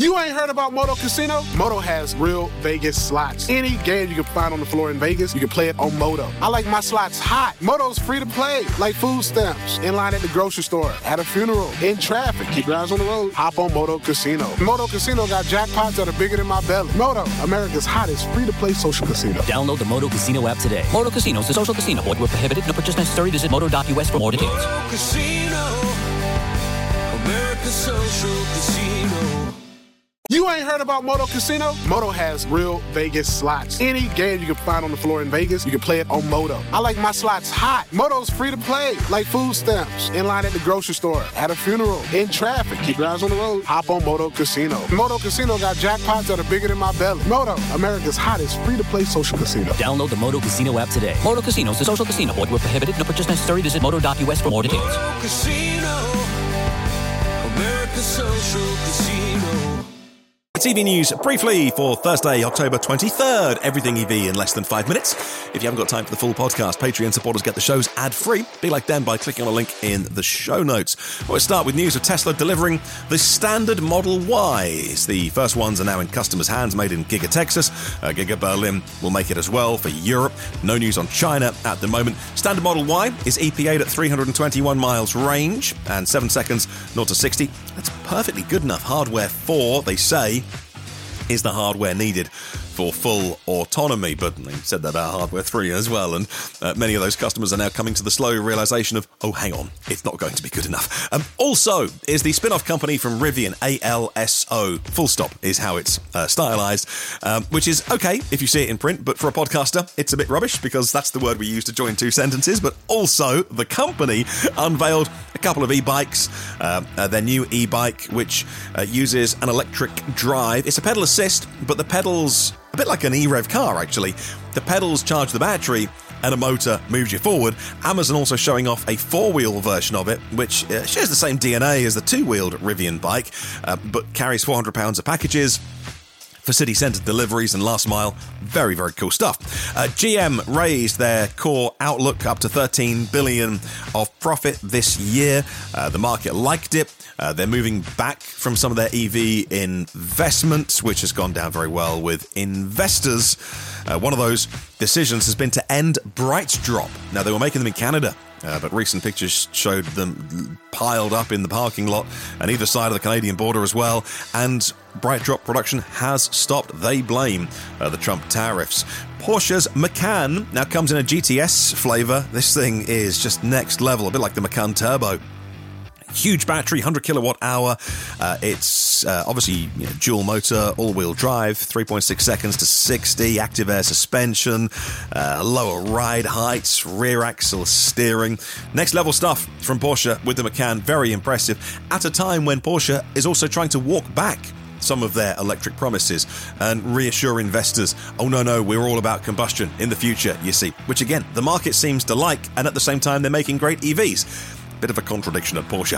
You ain't heard about Moto Casino? Moto has real Vegas slots. Any game you can find on the floor in Vegas, you can play it on Moto. I like my slots hot. Moto's free to play, like food stamps, in line at the grocery store, at a funeral, in traffic. Keep your eyes on the road. Hop on Moto Casino. Moto Casino got jackpots that are bigger than my belly. Moto, America's hottest free-to-play social casino. Download the Moto Casino app today. Moto Casino is a social casino. Void where prohibited. No purchase necessary. Visit moto.us for more details. Moto Casino, America's social casino. You ain't heard about Moto Casino? Moto has real Vegas slots. Any game you can find on the floor in Vegas, you can play it on Moto. I like my slots hot. Moto's free to play, like food stamps, in line at the grocery store, at a funeral, in traffic. Keep your eyes on the road. Hop on Moto Casino. Moto Casino got jackpots that are bigger than my belly. Moto, America's hottest free-to-play social casino. Download the Moto Casino app today. Moto Casino is a social casino. Void where prohibited. No purchase necessary. Visit moto.us for more details. Moto Casino, America's social casino. TV news briefly for Thursday, October 23rd. Everything EV in less than 5 minutes. If you haven't got time for the full podcast, Patreon supporters get the shows ad-free. Be like them by clicking on a link in the show notes. We'll start with news of Tesla delivering the standard Model Ys. The first ones are now in customers' hands, made in Giga Texas. Giga Berlin will make it as well for Europe. No news on China at the moment. Standard Model Y is EPA'd at 321 miles range and 7 seconds 0 to 60. That's perfectly good enough hardware for, they say, is the hardware needed for full autonomy, but they said that about hardware 3 as well, and many of those customers are now coming to the slow realization of, oh, hang on, it's not going to be good enough. Also is the spin-off company from Rivian, ALSO, full stop is how it's stylized, which is okay if you see it in print, but for a podcaster, it's a bit rubbish because that's the word we use to join two sentences. But also, the company unveiled a couple of e-bikes, their new e-bike, which uses an electric drive. It's a pedal assist, but the pedals, a bit like an e-rev car actually, the pedals charge the battery and a motor moves you forward. Amazon also showing off a four-wheel version of it, which shares the same DNA as the two-wheeled Rivian bike, but carries 400 pounds of packages for city centre deliveries and last mile. Very, very cool stuff. GM raised their core outlook up to $13 billion of profit this year. The market liked it. They're moving back from some of their EV investments, which has gone down very well with investors. One of those decisions has been to end BrightDrop. Now, they were making them in Canada, but recent pictures showed them piled up in the parking lot on either side of the Canadian border as well, and BrightDrop production has stopped. They blame the Trump tariffs. Porsche's Macan now comes in a GTS flavour. This thing is just next level, a bit like the Macan Turbo. Huge battery, 100 kilowatt hour. It's obviously dual motor, all-wheel drive, 3.6 seconds to 60, active air suspension, lower ride heights, rear axle steering. Next level stuff from Porsche with the Macan. Very impressive at a time when Porsche is also trying to walk back some of their electric promises and reassure investors, oh no, we're all about combustion in the future, you see. Which again, the market seems to like, and at the same time they're making great EVs. Bit of a contradiction at Porsche.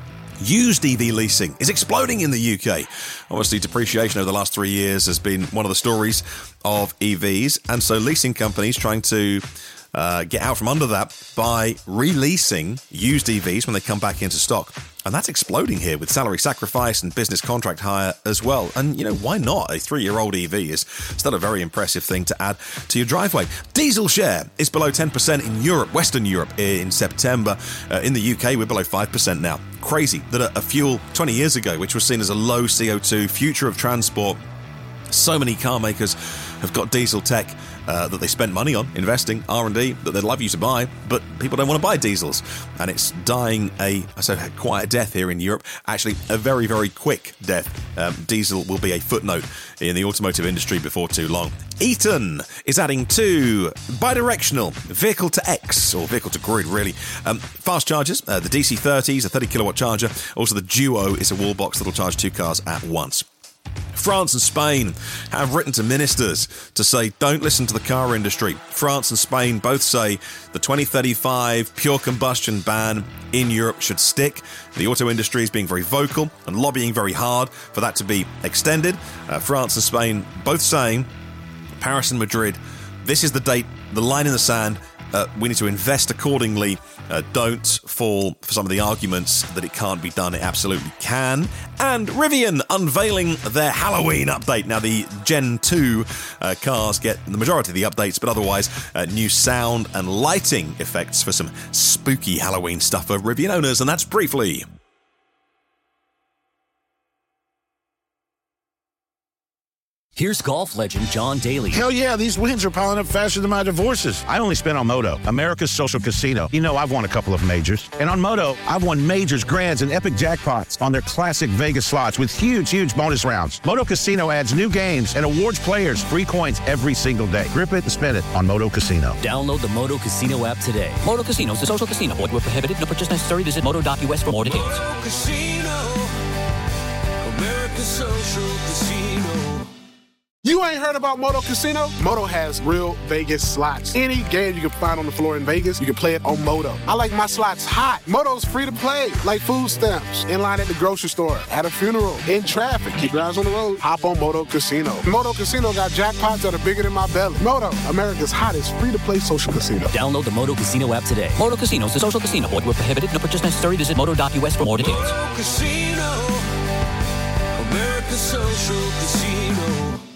Used EV leasing is exploding in the UK. Obviously, depreciation over the last 3 years has been one of the stories of EVs, and so leasing companies trying to get out from under that by releasing used EVs when they come back into stock. And that's exploding here with salary sacrifice and business contract hire as well. And, why not? A 3-year-old EV is still a very impressive thing to add to your driveway. Diesel share is below 10% in Europe, Western Europe, in September. In the UK, we're below 5% now. Crazy that a fuel 20 years ago, which was seen as a low CO2 future of transport, so many car makers have got diesel tech that they spent money on, investing, R&D, that they'd love you to buy, but people don't want to buy diesels. And it's dying a quiet death here in Europe. Actually, a very, very quick death. Diesel will be a footnote in the automotive industry before too long. Eaton is adding 2 bidirectional vehicle-to-X, or vehicle-to-grid, really, fast chargers. The DC30 is a 30-kilowatt charger. Also, the Duo is a wall box that will charge 2 cars at once. France and Spain have written to ministers to say, don't listen to the car industry. France and Spain both say the 2035 pure combustion ban in Europe should stick. The auto industry is being very vocal and lobbying very hard for that to be extended. France and Spain both saying, Paris and Madrid, this is the date, the line in the sand. we need to invest accordingly. Don't fall for some of the arguments that it can't be done. It absolutely can. And Rivian unveiling their Halloween update. Now, the Gen 2 cars get the majority of the updates, but otherwise new sound and lighting effects for some spooky Halloween stuff for Rivian owners, and that's briefly. Here's golf legend John Daly. Hell yeah, these wins are piling up faster than my divorces. I only spent on Moto, America's social casino. You know, I've won a couple of majors. And on Moto, I've won majors, grands, and epic jackpots on their classic Vegas slots with huge bonus rounds. Moto Casino adds new games and awards players free coins every single day. Grip it and spend it on Moto Casino. Download the Moto Casino app today. Moto Casino is a social casino. Void where prohibited. No purchase necessary. Visit moto.us for more details. Moto Casino, America's social casino. You ain't heard about Moto Casino? Moto has real Vegas slots. Any game you can find on the floor in Vegas, you can play it on Moto. I like my slots hot. Moto's free to play, like food stamps, in line at the grocery store, at a funeral, in traffic. Keep your eyes on the road. Hop on Moto Casino. Moto Casino got jackpots that are bigger than my belly. Moto, America's hottest free-to-play social casino. Download the Moto Casino app today. Moto Casino is a social casino. Void where prohibited. No purchase necessary. Visit moto.us for more details. Moto Casino, America's social casino.